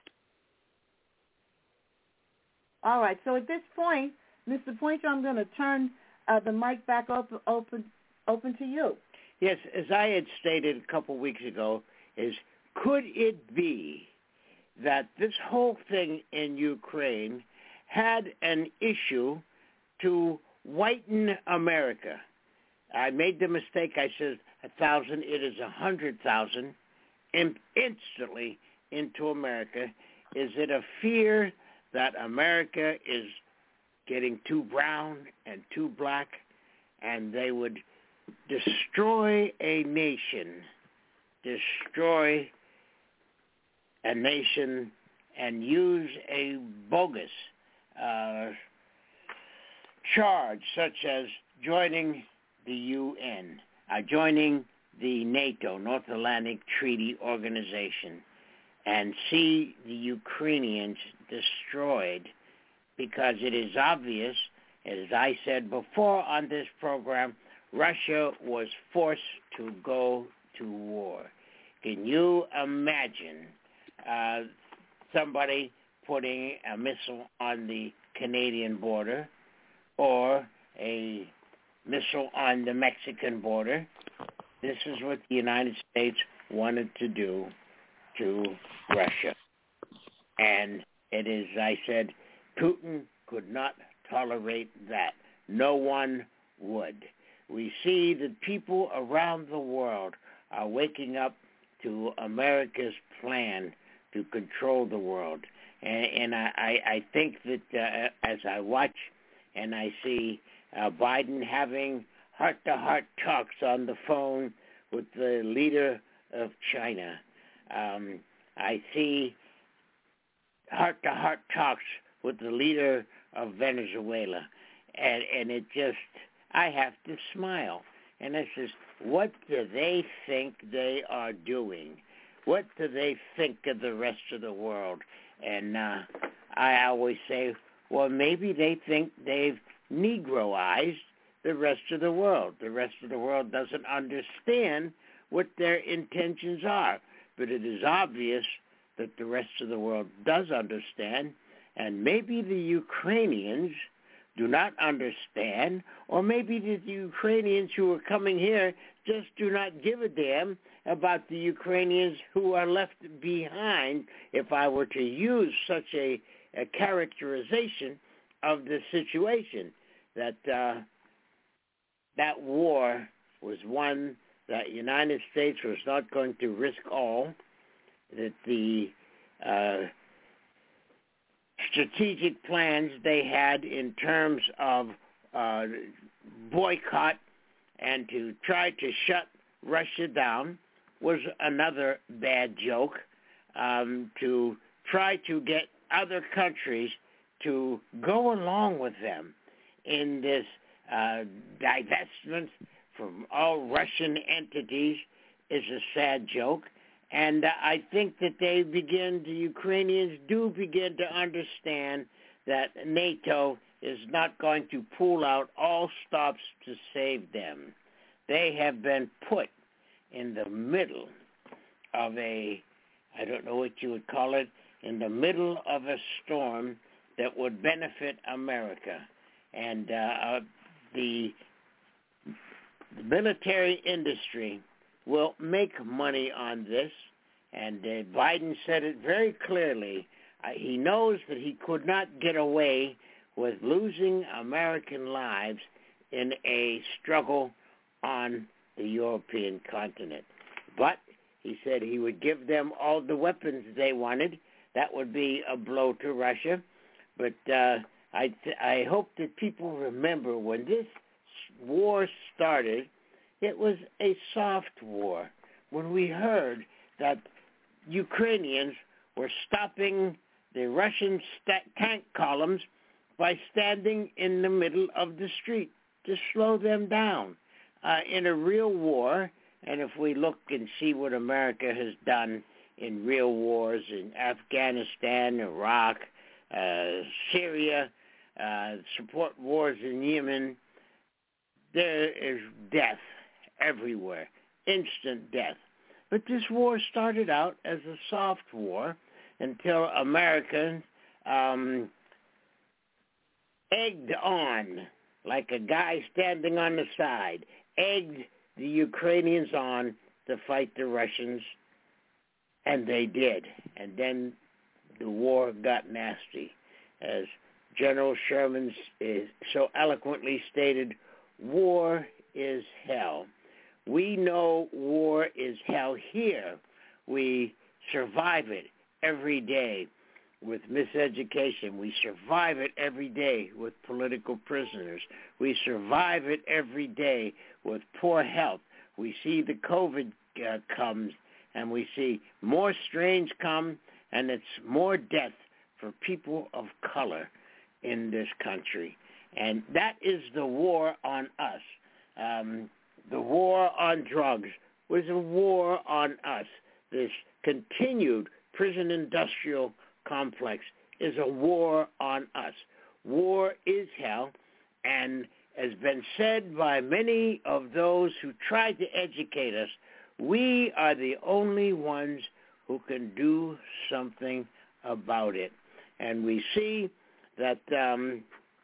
All right. So at this point, Mister Pointer, I'm going to turn uh, the mic back open, open, open to you. Yes, as I had stated a couple weeks ago, is could it be that this whole thing in Ukraine had an issue to whiten America? I made the mistake. I said a thousand. It is a hundred thousand in, instantly into America. Is it a fear that America is getting too brown and too black, and they would destroy a nation, destroy a nation, and use a bogus uh, charge such as joining the U N, uh, joining the NATO, North Atlantic Treaty Organization, and see the Ukrainians destroyed, because it is obvious, as I said before on this program, Russia was forced to go to war. Can you imagine uh, somebody putting a missile on the Canadian border or a missile on the Mexican border? This is what the United States wanted to do to Russia. And it is, I said, Putin could not tolerate that. No one would. We see that people around the world are waking up to America's plan to control the world. And, and I, I think that uh, as I watch and I see uh, Biden having heart-to-heart talks on the phone with the leader of China, um, I see heart-to-heart talks with the leader of Venezuela, and, and it just, I have to smile. And I says, what do they think they are doing? What do they think of the rest of the world? And uh, I always say, well, maybe they think they've Negroized the rest of the world. The rest of the world doesn't understand what their intentions are. But it is obvious that the rest of the world does understand, and maybe the Ukrainians do not understand, or maybe the Ukrainians who are coming here just do not give a damn about the Ukrainians who are left behind, if I were to use such a, a characterization of the situation, that uh, that war was one that the United States was not going to risk all, that the uh, strategic plans they had in terms of uh, boycott and to try to shut Russia down was another bad joke, um, to try to get other countries to go along with them in this uh, divestment from all Russian entities is a sad joke. And uh, I think that they begin, the Ukrainians do begin to understand that NATO is not going to pull out all stops to save them. They have been put in the middle of a, I don't know what you would call it, in the middle of a storm that would benefit America. And uh, uh, the military industry will make money on this, and uh, Biden said it very clearly. Uh, he knows that he could not get away with losing American lives in a struggle on the European continent. But he said he would give them all the weapons they wanted. That would be a blow to Russia. But uh, I, th- I hope that people remember when this war started, it was a soft war. When we heard that Ukrainians were stopping the Russian st- tank columns by standing in the middle of the street to slow them down. Uh, in a real war, and if we look and see what America has done in real wars in Afghanistan, Iraq, uh, Syria, uh, support wars in Yemen, there is death everywhere, instant death. But this war started out as a soft war until Americans um, egged on, like a guy standing on the side, egged the Ukrainians on to fight the Russians, and they did. And then the war got nasty. As General Sherman is so eloquently stated, war is hell. We know war is hell here. We survive it every day with miseducation. We survive it every day with political prisoners. We survive it every day with poor health. We see the COVID uh, comes, and we see more strains come, and it's more death for people of color in this country. And that is the war on us. Um, the war on drugs was a war on us. This continued prison industrial complex is a war on us. War is hell, and has been said by many of those who tried to educate us, we are the only ones who can do something about it. And we see that um,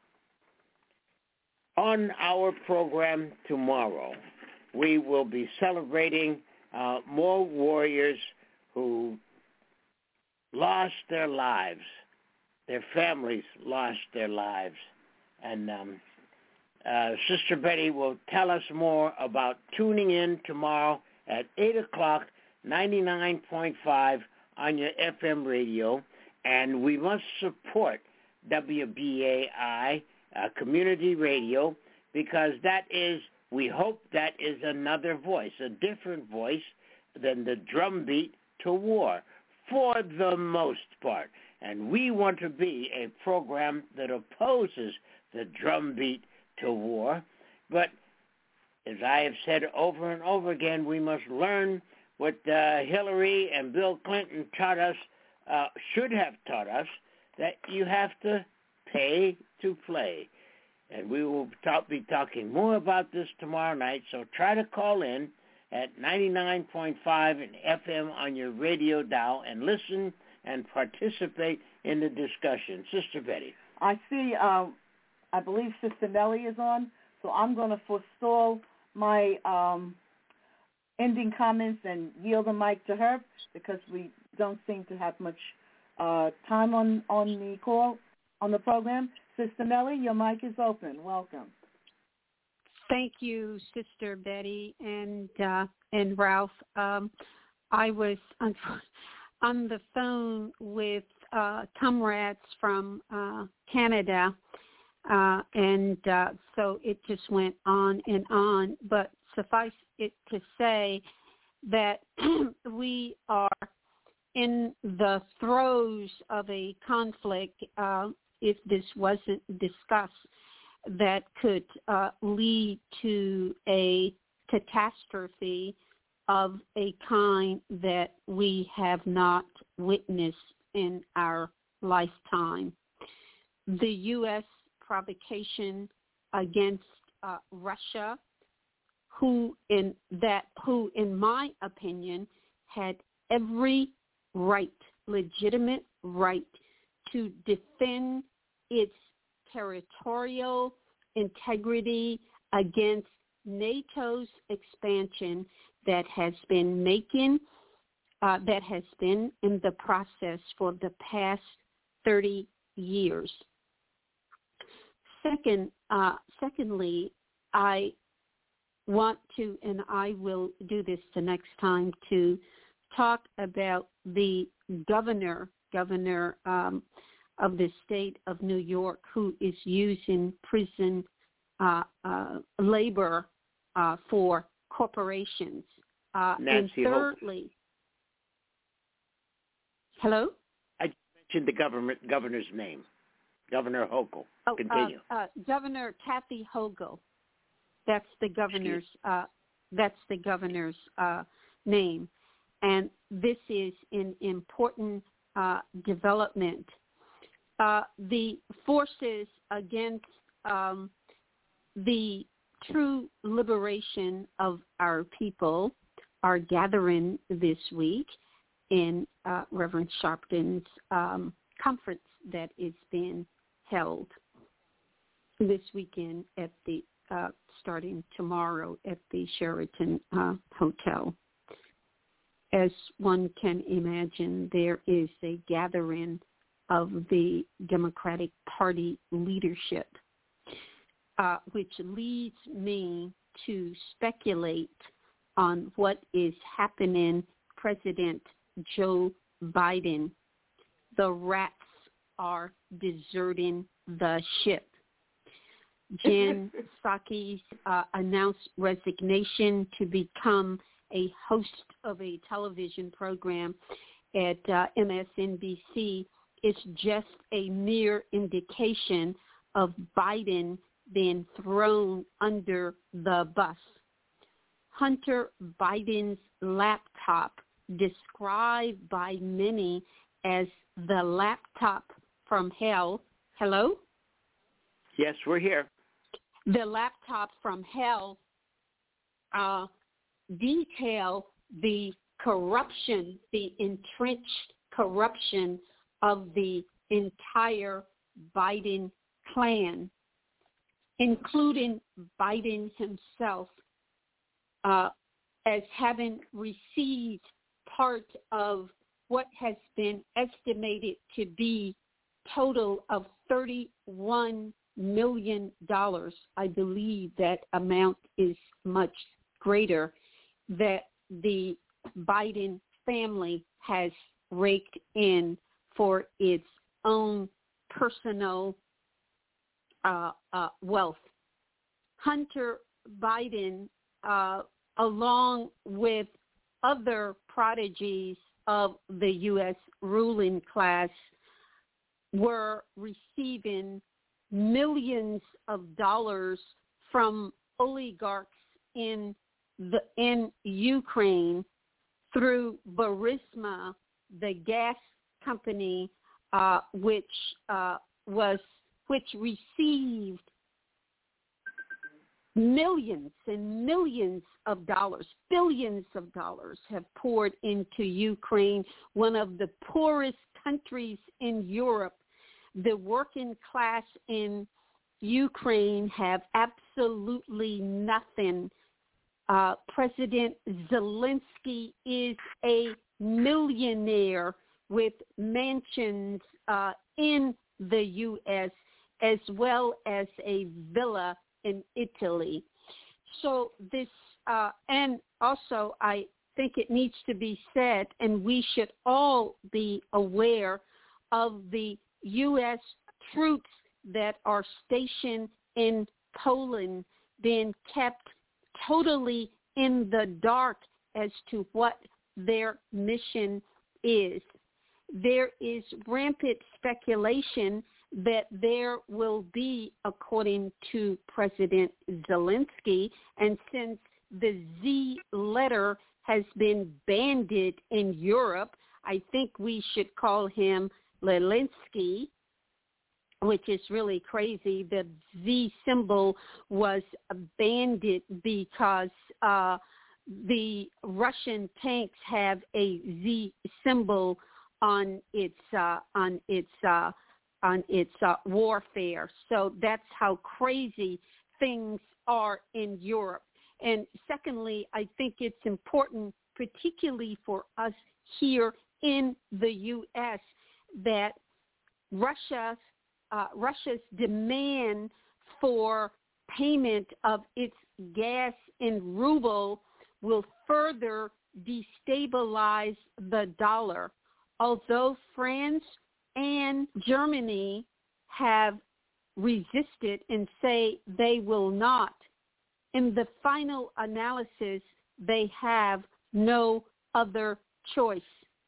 on our program tomorrow, we will be celebrating uh, more warriors who lost their lives. Their families lost their lives. And um, uh, Sister Betty will tell us more about tuning in tomorrow at eight o'clock, ninety-nine point five on your F M radio. And we must support W B A I, uh, community radio, because that is, we hope that is another voice, a different voice than the drumbeat to war. for the most part. And we want to be a program that opposes the drumbeat to war. But as I have said over and over again, we must learn what uh, Hillary and Bill Clinton taught us, uh, should have taught us, that you have to pay to play. And we will talk, be talking more about this tomorrow night, so try to call in at ninety-nine point five in F M on your radio dial and listen and participate in the discussion. Sister Betty. I see, uh, I believe Sister Nellie is on, so I'm going to forestall my um, ending comments and yield the mic to her because we don't seem to have much uh, time on, on the call, on the program. Sister Nellie, your mic is open. Welcome. Thank you, Sister Betty and uh, and Ralph. Um, I was on, on the phone with uh, comrades from uh, Canada, uh, and uh, so it just went on and on. But suffice it to say that we are in the throes of a conflict, uh, if this wasn't discussed, that could uh, lead to a catastrophe of a kind that we have not witnessed in our lifetime. The U S provocation against uh, Russia, who in that who in my opinion had every right, legitimate right, to defend its territorial integrity against NATO's expansion that has been making, uh, that has been in the process for the past thirty years. Second, uh, secondly, I want to, and I will do this the next time, to talk about the governor, governor um, of the state of New York, who is using prison uh, uh, labor uh, for corporations. Uh, and thirdly, Hope. Hello? I mentioned the government governor's name, Governor Hochul. Oh, Continue. Uh, uh, Governor Kathy Hochul. That's the governor's. Uh, that's the governor's uh, name, and this is an important uh, development. Uh, the forces against um, the true liberation of our people are gathering this week in uh, Reverend Sharpton's um, conference that is being held this weekend at the uh, starting tomorrow at the Sheraton uh, Hotel. As one can imagine, there is a gathering of the Democratic Party leadership, uh, which leads me to speculate on what is happening President Joe Biden. The rats are deserting the ship. Jen Psaki's uh, announced resignation to become a host of a television program at uh, M S N B C is just a mere indication of Biden being thrown under the bus. Hunter Biden's laptop, described by many as the laptop from hell. Hello? Yes, we're here. The laptop from hell uh, detail the corruption, the entrenched corruption of the entire Biden clan, including Biden himself, uh, as having received part of what has been estimated to be total of thirty-one million dollars. I believe that amount is much greater that the Biden family has raked in for its own personal uh, uh, wealth. Hunter Biden, uh, along with other prodigies of the U S ruling class were receiving millions of dollars from oligarchs in the in Ukraine through Burisma, the gas company, uh, which uh, was which received millions and millions of dollars, billions of dollars have poured into Ukraine, one of the poorest countries in Europe. The working class in Ukraine have absolutely nothing. Uh, President Zelensky is a millionaire with mansions uh, in the U S as well as a villa in Italy. So this, uh, and also I think it needs to be said, and we should all be aware of the U S troops that are stationed in Poland being kept totally in the dark as to what their mission is. There is rampant speculation that there will be, according to President Zelensky, and since the Z letter has been banned in Europe, I think we should call him Zelensky, which is really crazy. The Z symbol was banned because uh, the Russian tanks have a Z symbol on its uh, on its uh, on its uh, warfare. So that's how crazy things are in Europe. And secondly, I think it's important, particularly for us here in the U S, that Russia, uh, Russia's demand for payment of its gas in ruble will further destabilize the dollar. Although France and Germany have resisted and say they will not, in the final analysis, they have no other choice.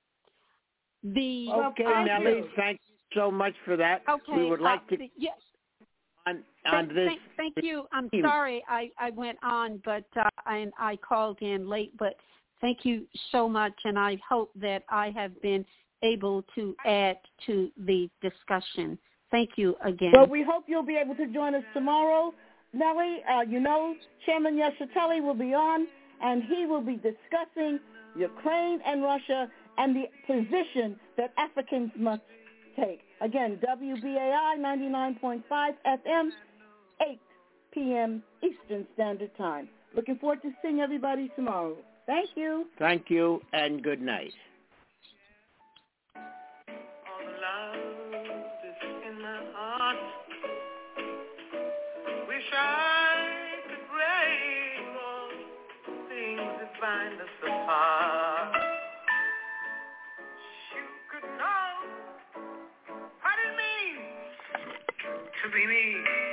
The okay, uh, Nellie, thank you so much for that. Okay, we would like uh, to yes. on, on thank, this. Thank, thank you. I'm sorry I, I went on, but uh, and I called in late. But thank you so much, and I hope that I have been able to add to the discussion. Thank you again. Well, we hope you'll be able to join us tomorrow. Nellie, uh, you know, Chairman Yeshiteli will be on, and he will be discussing Ukraine and Russia and the position that Africans must take. Again, W B A I ninety-nine point five F M, eight p.m. Eastern Standard Time. Looking forward to seeing everybody tomorrow. Thank you. Thank you, and good night. Wish I could break all the things that bind us apart. You could know what it means to be me.